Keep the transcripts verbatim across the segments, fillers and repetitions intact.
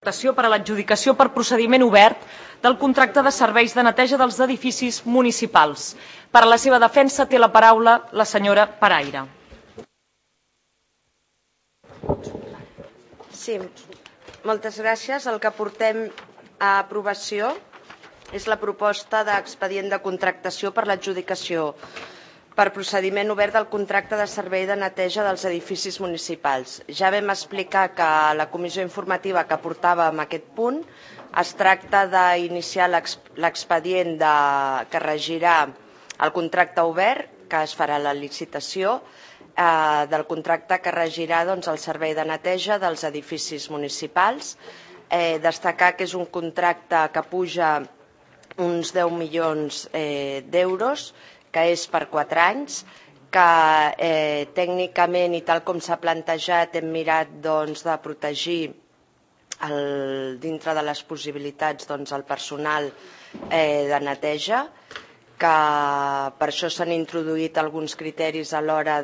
per a l'adjudicació per procediment obert del contracte de serveis de neteja dels edificis municipals. Per a la seva defensa té la paraula la senyora Paraire. Sí, moltes gràcies. El que portem a aprovació és la proposta d'expedient de contractació per l'adjudicació per procediment obert del contracte de servei de neteja dels edificis municipals. Ja vam explicar que a la comissió informativa que portàvem aquest punt es tracta d'iniciar l'expedient que regirà el contracte obert, que es farà la licitació, del contracte que regirà el servei de neteja dels edificis municipals. Destacar que és un contracte que puja uns deu milions d'euros, que és per quatre anys, que tècnicament i tal com s'ha plantejat hem mirat de protegir dintre de les possibilitats el personal de neteja, que per això s'han introduït alguns criteris a l'hora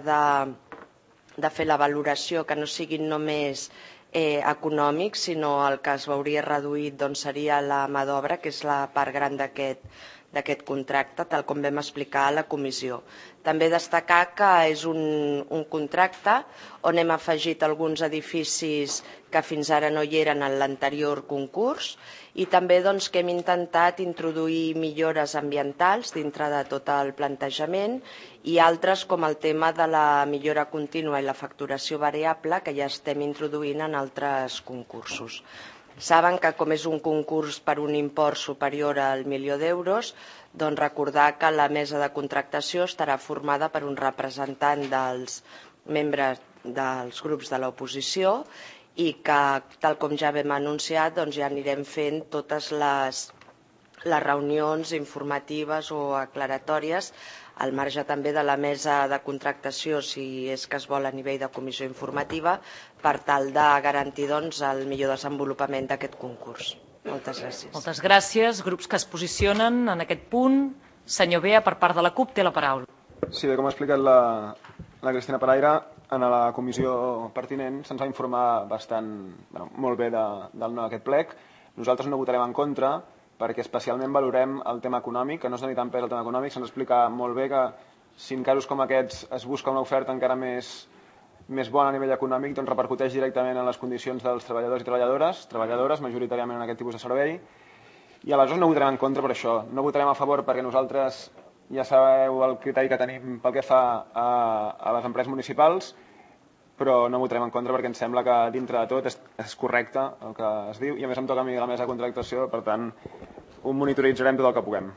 de fer la valoració que no siguin només econòmics, sinó el que es veuria reduït seria la mà d'obra, que és la part gran d'aquest contracte, tal com vam explicar a la comissió. També destacar que és un contracte on hem afegit alguns edificis que fins ara no hi eren en l'anterior concurs i també que hem intentat introduir millores ambientals dintre de tot el plantejament i altres com el tema de la millora contínua i la facturació variable que ja estem introduint en altres concursos. Saben que com és un concurs per un import superior al milió d'euros, doncs recordar que la mesa de contractació estarà formada per un representant dels membres dels grups de l'oposició i que, tal com ja vam anunciar, ja anirem fent totes les reunions informatives o aclaratòries al marge també de la mesa de contractació, si és que es vol a nivell de comissió informativa, per tal de garantir el millor desenvolupament d'aquest concurs. Moltes gràcies. Moltes gràcies. Grups que es posicionen en aquest punt. Senyor Bea, per part de la CUP, té la paraula. Sí, bé, com ha explicat la Cristina Paraire, en la comissió pertinent se'ns va informar bastant, molt bé d'aquest plec. Nosaltres no votarem en contra, perquè especialment valorem el tema econòmic, que no és ni tan pes el tema econòmic. Se'ns explica molt bé que si en casos com aquests es busca una oferta encara més bona a nivell econòmic, doncs repercuteix directament en les condicions dels treballadors i treballadores, treballadores majoritàriament en aquest tipus de servei, i aleshores no votarem en contra per això. No votarem a favor perquè nosaltres ja sabeu el criteri que tenim pel que fa a les empreses municipals, però no votarem en contra perquè ens sembla que dintre de tot és correcte el que es diu i a més em toca a mi la mesa de contractació, per tant ho monitoritzarem tot el que puguem.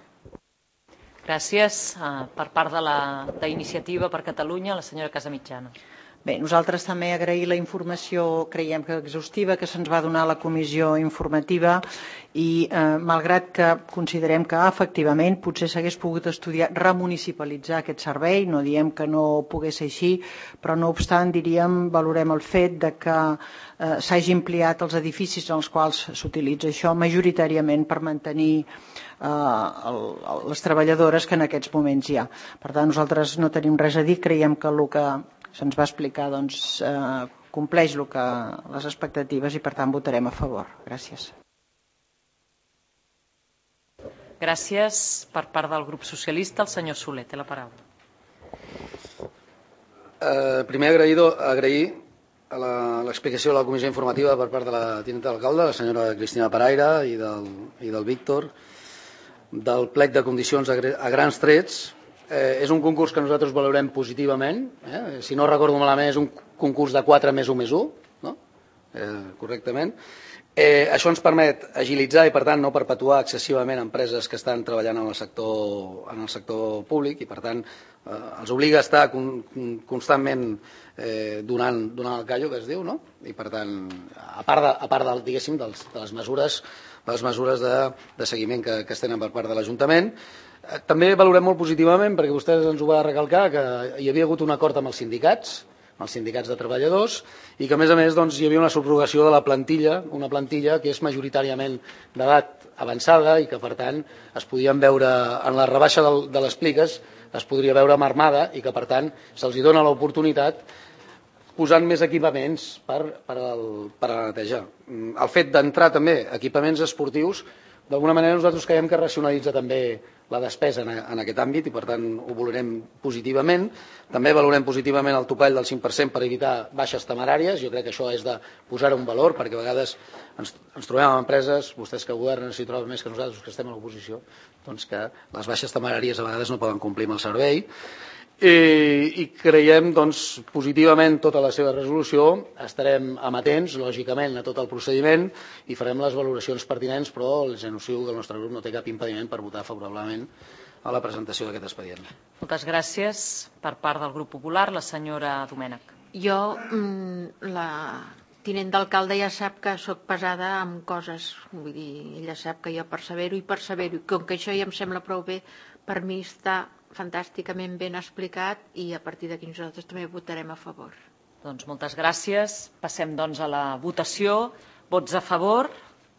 Gràcies. Per part d'Iniciativa per Catalunya, la senyora Casamitjana. Bé, nosaltres també agrair la informació, creiem que exhaustiva, que se'ns va donar a la comissió informativa i malgrat que considerem que efectivament potser s'hagués pogut estudiar remunicipalitzar aquest servei, no diem que no pogués ser així, però no obstant diríem, valorem el fet que s'hagi ampliat els edificis en els quals s'utilitza això majoritàriament per mantenir les treballadores que en aquests moments hi ha. Per tant, nosaltres no tenim res a dir, creiem que el que se'ns va explicar compleix les expectatives i per tant votarem a favor. Gràcies. Gràcies. Per part del grup socialista, el senyor Soler té la paraula. Primer agrair l'explicació de la comissió informativa per part de la tinenta d'alcalde, la senyora Cristina Paraire i del Víctor, del plec de condicions a grans trets. És un concurs que nosaltres valorem positivament. Si no recordo malament, és un concurs de quatre més un més un, correctament. Això ens permet agilitzar i, per tant, no perpetuar excessivament empreses que estan treballant en el sector públic i, per tant, els obliga a estar constantment donant el callo, que es diu, i, per tant, a part, diguéssim, de les mesures de seguiment que es tenen per part de l'Ajuntament. També valorem molt positivament, perquè vostè ens ho va recalcar, que hi havia hagut un acord amb els sindicats, amb els sindicats de treballadors, i que, a més a més, hi havia una subrogació de la plantilla, una plantilla que és majoritàriament d'edat avançada i que, per tant, es podien veure, en la rebaixa de les pliques, es podria veure marmada i que, per tant, se'ls dona l'oportunitat posant més equipaments per, per, el, per a la neteja. El fet d'entrar també equipaments esportius, d'alguna manera nosaltres creiem que racionalitza també la despesa en, en aquest àmbit i per tant ho valorem positivament. També valorem positivament el topall del cinc per cent per evitar baixes temeràries. Jo crec que això és de posar-ho en valor perquè a vegades ens, ens trobem amb empreses, vostès que governen s'hi troben més que nosaltres que estem a l'oposició, doncs que les baixes temeràries a vegades no poden complir amb el servei. I, i creiem doncs, positivament tota la seva resolució. Estarem amatents, lògicament, a tot el procediment i farem les valoracions pertinents, però els anuncio que el nostre grup no té cap impediment per votar favorablement a la presentació d'aquest expedient. Moltes gràcies. Per part del grup popular, la senyora Domènech. Jo, la tinent d'alcalde ja sap que sóc pesada amb coses, vull dir, ella sap que jo persevero i persevero, i com que això ja em sembla prou bé, per mi està fantàsticament ben explicat i a partir d'aquí nosaltres també votarem a favor. Doncs moltes gràcies. Passem doncs a la votació. Vots a favor?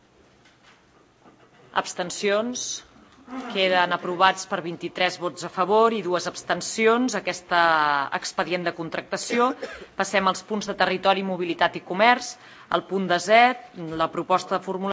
Abstencions? Queden aprovats per vint-i-tres vots a favor i dues abstencions aquest expedient de contractació. Passem als punts de territori, mobilitat i comerç. El punt desè, la proposta de formulació